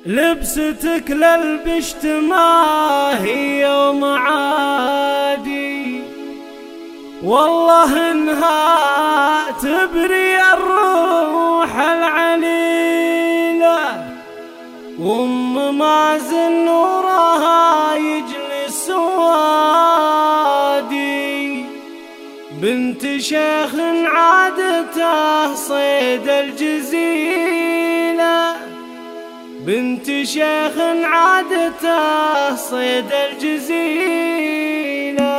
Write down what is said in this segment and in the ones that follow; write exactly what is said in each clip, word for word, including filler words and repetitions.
لبستك للبشت ما هي يوم عادي، والله انها تبري الروح العليلة، وام مازن نورها يجلس وادي، بنت شيخ عادته صيد الجزيلة، بنت شيخ عادته صيد الجزيلة.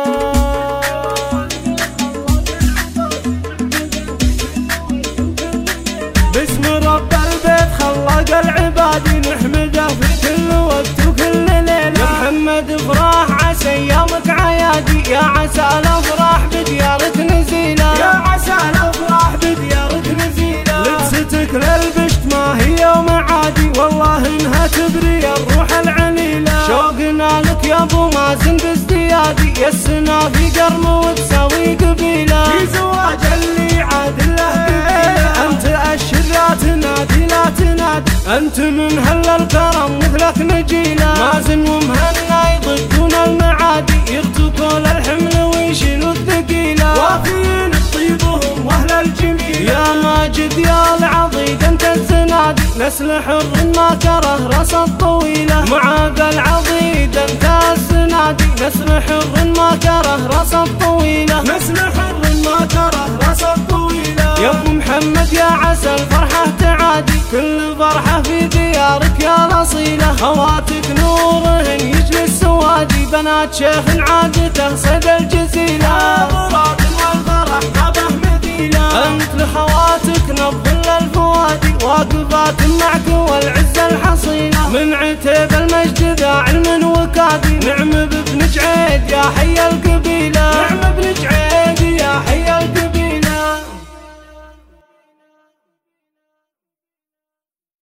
باسم رب البيت خلق العباد نحمده في كل وقت وكل ليلة. يا محمد افراح عسى ايامك عيادي، يا عسى الافراح بديارك نزيلة، يا عسى الافراح بديارك نزيلة. لبستك للبشت ما هي يوم عادي، والله انها تبري الروح العليلة، شوقنا لك يا ابو مازن بازديادي، يا السنا في قرم وتساوي قبيلة، في زواج اللي عاد له قبيلة. انت الشرا تنادي لا تنادي، انت من هل الكرم مثلك نجيلة، مازن ومهنا يضدون المعادي، يرتكون الحمل ويشيلوا الثقيلة، وافيين طيبهم واهل الجميلة. يا ماجد يا العضيد انت الزنادي، نسل حر ما كره راس الطويلة، معاذ العضيد انت الزنادي، نسل حر ما كره راس الطويلة، نسل حر ما كره راس الطويلة. يا ابو محمد يا عسى الفرحة تعادي، كل فرحة في ديارك يا الأصيلة، خواتك نورهن يجلس سوادي، بنات شيخ عادته صيد الجزيلة، مراد والفرح ما به مثيلة. انت لخواتك نبض الفوادي، واقفات معك والعزة الحصيلة، من عتيب المجد ذا علم وكادي، نعم بابن جعيد يا حي القبيلة.